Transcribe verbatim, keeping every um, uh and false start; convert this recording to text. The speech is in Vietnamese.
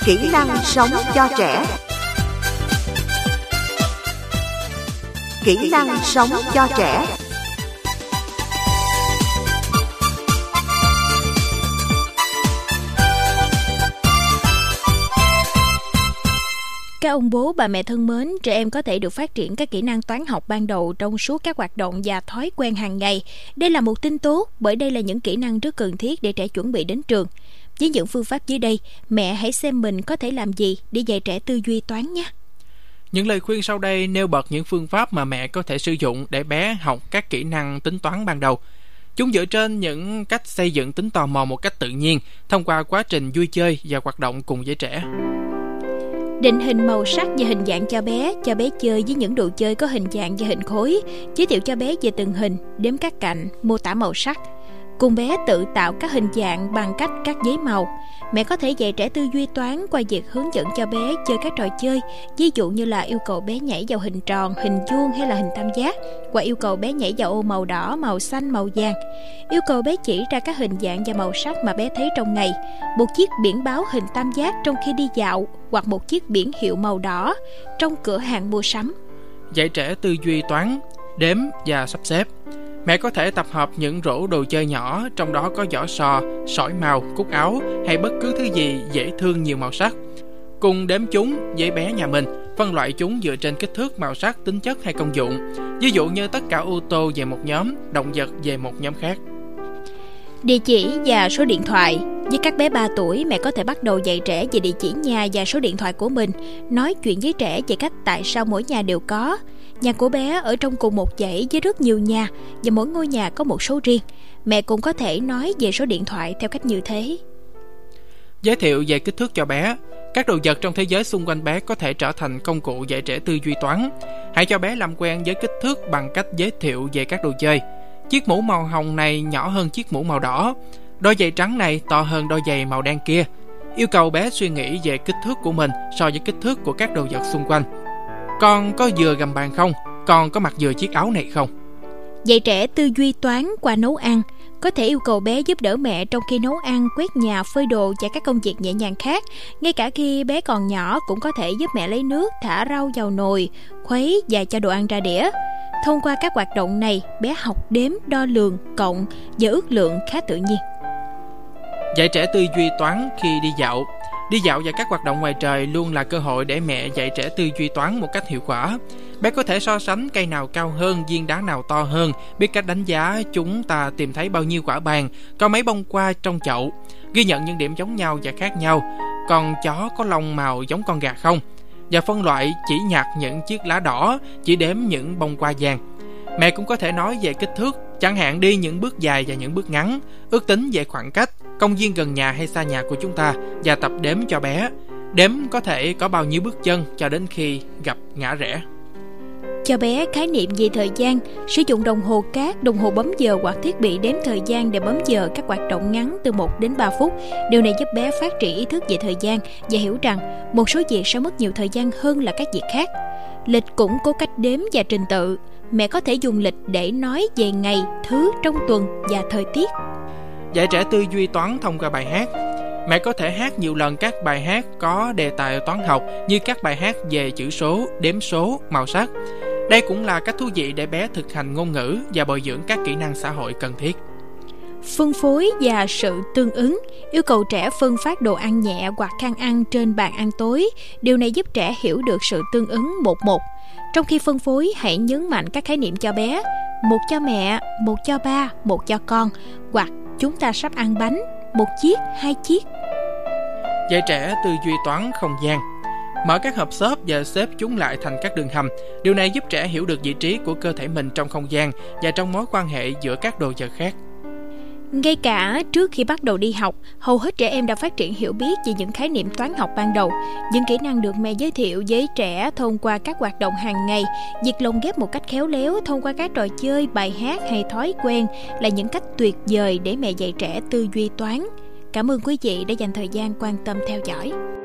Kỹ năng sống cho trẻ. Kỹ năng sống cho trẻ. Các ông bố bà mẹ thân mến, trẻ em có thể được phát triển các kỹ năng toán học ban đầu trong suốt các hoạt động và thói quen hàng ngày. Đây là một tin tốt, bởi đây là những kỹ năng rất cần thiết để trẻ chuẩn bị đến trường. Với những phương pháp dưới đây, mẹ hãy xem mình có thể làm gì để dạy trẻ tư duy toán nhé. Những lời khuyên sau đây nêu bật những phương pháp mà mẹ có thể sử dụng để bé học các kỹ năng tính toán ban đầu. Chúng dựa trên những cách xây dựng tính tò mò một cách tự nhiên thông qua quá trình vui chơi và hoạt động cùng với trẻ. Định hình màu sắc và hình dạng cho bé, cho bé chơi với những đồ chơi có hình dạng và hình khối, giới thiệu cho bé về từng hình, đếm các cạnh, mô tả màu sắc. Cùng bé tự tạo các hình dạng bằng cách cắt giấy màu. Mẹ có thể dạy trẻ tư duy toán qua việc hướng dẫn cho bé chơi các trò chơi, ví dụ như là yêu cầu bé nhảy vào hình tròn, hình vuông hay là hình tam giác, hoặc yêu cầu bé nhảy vào ô màu đỏ, màu xanh, màu vàng. Yêu cầu bé chỉ ra các hình dạng và màu sắc mà bé thấy trong ngày, một chiếc biển báo hình tam giác trong khi đi dạo, hoặc một chiếc biển hiệu màu đỏ trong cửa hàng mua sắm. Dạy trẻ tư duy toán, đếm và sắp xếp. Mẹ có thể tập hợp những rổ đồ chơi nhỏ, trong đó có vỏ sò, sỏi màu, cúc áo hay bất cứ thứ gì dễ thương nhiều màu sắc. Cùng đếm chúng với bé nhà mình, phân loại chúng dựa trên kích thước, màu sắc, tính chất hay công dụng. Ví dụ như tất cả ô tô về một nhóm, động vật về một nhóm khác. Địa chỉ và số điện thoại. Với các bé ba tuổi, mẹ có thể bắt đầu dạy trẻ về địa chỉ nhà và số điện thoại của mình, nói chuyện với trẻ về cách tại sao mỗi nhà đều có. Nhà của bé ở trong cùng một dãy với rất nhiều nhà, và mỗi ngôi nhà có một số riêng. Mẹ cũng có thể nói về số điện thoại theo cách như thế. Giới thiệu về kích thước cho bé. Các đồ vật trong thế giới xung quanh bé có thể trở thành công cụ dạy trẻ tư duy toán. Hãy cho bé làm quen với kích thước bằng cách giới thiệu về các đồ chơi. Chiếc mũ màu hồng này nhỏ hơn chiếc mũ màu đỏ. Đôi giày trắng này to hơn đôi giày màu đen kia. Yêu cầu bé suy nghĩ về kích thước của mình so với kích thước của các đồ vật xung quanh. Con có vừa gầm bàn không? Con có mặc vừa chiếc áo này không? Dạy trẻ tư duy toán qua nấu ăn. Có thể yêu cầu bé giúp đỡ mẹ trong khi nấu ăn, quét nhà, phơi đồ và các công việc nhẹ nhàng khác. Ngay cả khi bé còn nhỏ cũng có thể giúp mẹ lấy nước, thả rau vào nồi, khuấy và cho đồ ăn ra đĩa. Thông qua các hoạt động này, bé học đếm, đo lường, cộng và ước lượng khá tự nhiên. Dạy trẻ tư duy toán khi đi dạo. Đi dạo và các hoạt động ngoài trời luôn là cơ hội để mẹ dạy trẻ tư duy toán một cách hiệu quả. Bé có thể so sánh cây nào cao hơn, viên đá nào to hơn, biết cách đánh giá chúng ta tìm thấy bao nhiêu quả bàn, có mấy bông hoa trong chậu, ghi nhận những điểm giống nhau và khác nhau, con chó có lông màu giống con gà không, và phân loại chỉ nhặt những chiếc lá đỏ, chỉ đếm những bông hoa vàng. Mẹ cũng có thể nói về kích thước, chẳng hạn đi những bước dài và những bước ngắn, ước tính về khoảng cách, công viên gần nhà hay xa nhà của chúng ta, và tập đếm cho bé. Đếm có thể có bao nhiêu bước chân cho đến khi gặp ngã rẽ. Cho bé khái niệm về thời gian, sử dụng đồng hồ cát, đồng hồ bấm giờ hoặc thiết bị đếm thời gian để bấm giờ các hoạt động ngắn từ một đến ba phút. Điều này giúp bé phát triển ý thức về thời gian và hiểu rằng một số việc sẽ mất nhiều thời gian hơn là các việc khác. Lịch cũng có cách đếm và trình tự. Mẹ có thể dùng lịch để nói về ngày, thứ trong tuần và thời tiết. Dạy trẻ tư duy toán thông qua bài hát. Mẹ có thể hát nhiều lần các bài hát có đề tài toán học như các bài hát về chữ số, đếm số, màu sắc. Đây cũng là cách thú vị để bé thực hành ngôn ngữ và bồi dưỡng các kỹ năng xã hội cần thiết. Phân phối và sự tương ứng. Yêu cầu trẻ phân phát đồ ăn nhẹ hoặc khăn ăn trên bàn ăn tối. Điều này giúp trẻ hiểu được sự tương ứng một một. Trong khi phân phối, hãy nhấn mạnh các khái niệm cho bé. Một cho mẹ, một cho ba, một cho con, hoặc chúng ta sắp ăn bánh, một chiếc, hai chiếc. Dạy trẻ tư duy toán không gian. Mở các hộp xốp và xếp chúng lại thành các đường hầm. Điều này giúp trẻ hiểu được vị trí của cơ thể mình trong không gian và trong mối quan hệ giữa các đồ vật khác. Ngay cả trước khi bắt đầu đi học, hầu hết trẻ em đã phát triển hiểu biết về những khái niệm toán học ban đầu. Những kỹ năng được mẹ giới thiệu với trẻ thông qua các hoạt động hàng ngày, việc lồng ghép một cách khéo léo thông qua các trò chơi, bài hát hay thói quen là những cách tuyệt vời để mẹ dạy trẻ tư duy toán. Cảm ơn quý vị đã dành thời gian quan tâm theo dõi.